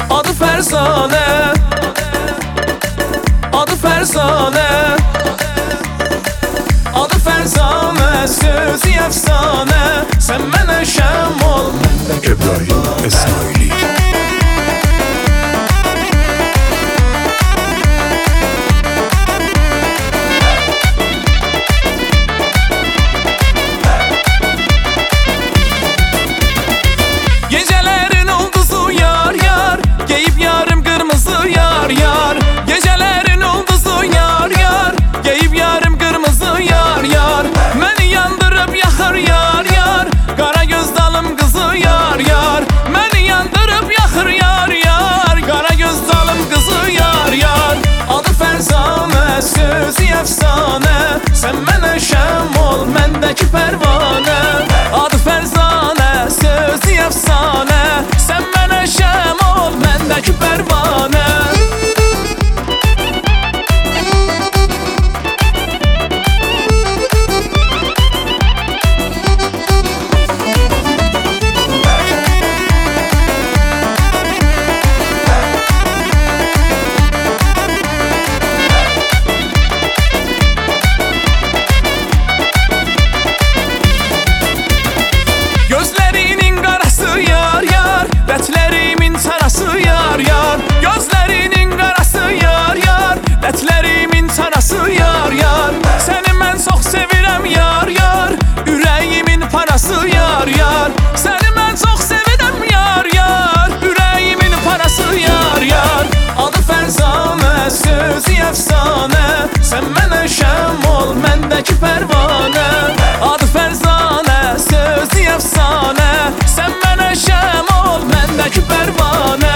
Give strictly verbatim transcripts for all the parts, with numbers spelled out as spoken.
Adı Fərzanə, adı Fərzanə, adı Fərzanə, sözü əfsanə. Sən mənə şəm ol, məndə Cebrail Esmaili. Gecələrin ulduzu yar yar, geyib yarım qırmızı yar yar. Gecələrin ulduzu yar yar, geyib yarım qırmızı yar yar. Məni yandırıb yaxır yar yar, qara göz dalım qızı yar yar. Məni yandırıb yaxır yar yar, qara göz dalım qızı yar yar. Adı Fərzanə, sözü əfsanə. Sən mənə şəm ol, məndəki pərvanə. Adı Fərzanə, sözü əfsanə. Sən mənə şəm ol, məndəki pərvanə. Gözlərinin qarası yar yar, dətlərimin çarası yar yar. Gözlərinin qarası yar yar, dətlərimin çarası yar yar. Səni mən çox sevirəm yar yar, ürəyimin parası yar yar. Səni mən çox sevirəm yar yar, ürəyimin parası yar yar. Adı Fərzanə, sözü əfsanə. Sən mənə şəm ol, məndəki pərvanə. Adı Fərzanə, sözü əfsanə. Sən mənə şəm ol, məndəki pərvanə.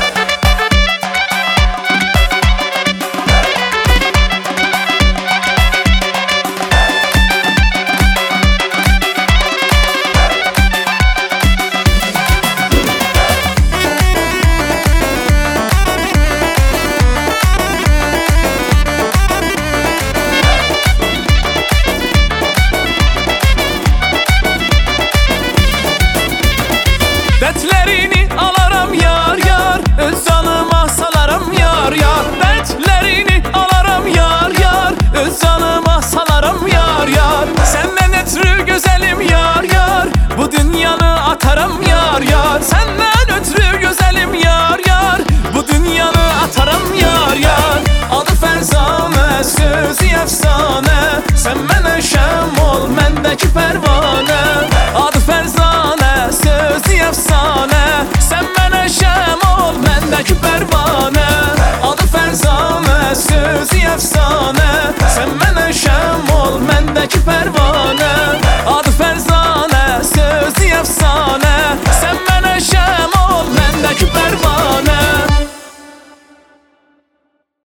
Dətlərini alaram yar yar, öz canıma salaram yar yar. Dətlərini alaram yar yar, öz canıma salaram yar yar. Səndən ötrü gözəlim yar yar, bu dünyanı ataram yar yar. Səndən ötrü gözəlim yar yar, bu dünyanı ataram yar yar. Adı Fərzanə, sözü əfsanə. Sən mənə şəm ol, məndəki pərvanə. Adı Fərzanə, sözü əfsanə. Sən mənə şəm ol, məndəki pərvanə. Adı Fərzanə, sözü əfsanə. Sən mənə şəm ol, məndəki pərvanə.